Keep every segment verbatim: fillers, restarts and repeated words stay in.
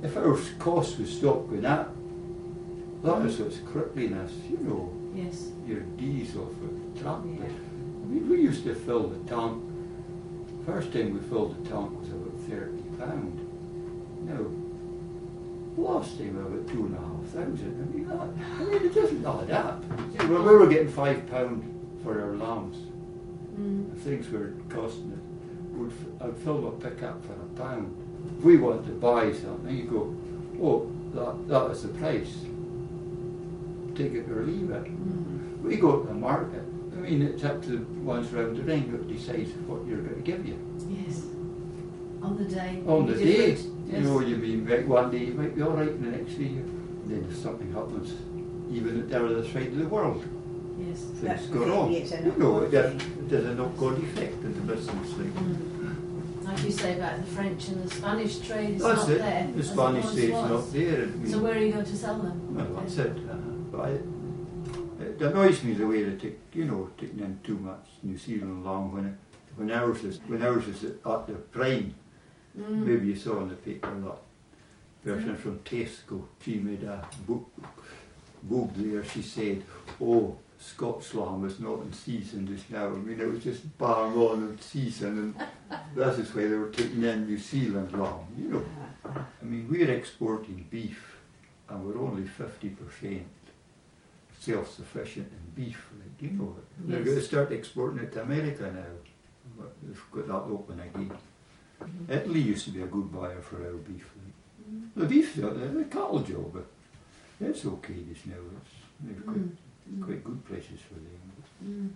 if our costs would stop going up, that is what's crippling us, you know. Yes. Your diesel for the truck. Yeah. I mean, we used to fill the tank. First time we filled the tank was about thirty pound. Now, last time about two and a half thousand. I mean, that, I mean, it doesn't add up. See, well, we were getting five pound for our lamps. Mm. Things were costing it. Would I'd fill a pickup for a pound. If we want to buy something, you go, oh, that that is the price. Take it or leave it. Mm. We go to the market. I mean, it's up to the ones round the ring that decides what you're going to give you. Yes. On the day. On the day, Yes. you know, you mean right, one day you might be all right, and the next day, you, then if something happens, even at the other side of the world, Yes. things go wrong. You know, it does, it does a knock-on effect in the business thing. Mm. Like you say about the French and the Spanish trade, it's That's not it. there. The as it Spanish once trade's was. not there. I mean, So where are you going to sell them? well, that's it. Uh, but I, it annoys me the way they take, you know, taking in too much New Zealand lamb when it, when ours is when ours is at the prime. Mm. Maybe you saw in the paper that person from Tesco. She made a book book there. She said, "Oh, Scots lamb is not in season just now." I mean, it was just bang on in season, and that is why they were taking in New Zealand lamb. You know, I mean, we're exporting beef, and we're only fifty percent self-sufficient in beef. Like, you know, they're Yes. going to start exporting it to America now. But they've got that open again. Mm-hmm. Italy used to be a good buyer for our beef. Like. Mm. The beef, the, the cattle job, but it's okay just now. It's, they've got Mm. quite good prices for them.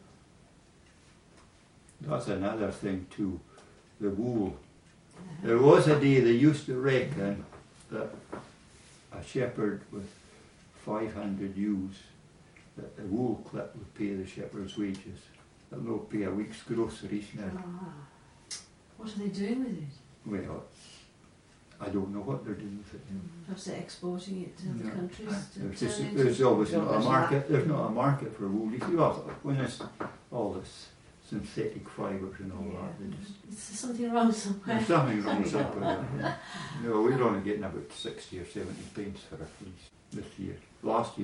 Mm. That's another thing too, the wool. There was a day they used to reckon that a shepherd with five hundred ewes, that the wool clip would pay the shepherd's wages. They'll not pay a week's groceries now. Ah. What are they doing with it? Well, I don't know what they're doing with it now. Perhaps they're exporting it to other No. countries to There's, turn just, into- there's always not a There's market. There's not a market for wool. If you have when it's all this synthetic fibres and all Yeah. that, they just, Is there something wrong somewhere? there's something wrong with that. No, we're only getting about sixty or seventy pence for a fleece this year. Last year.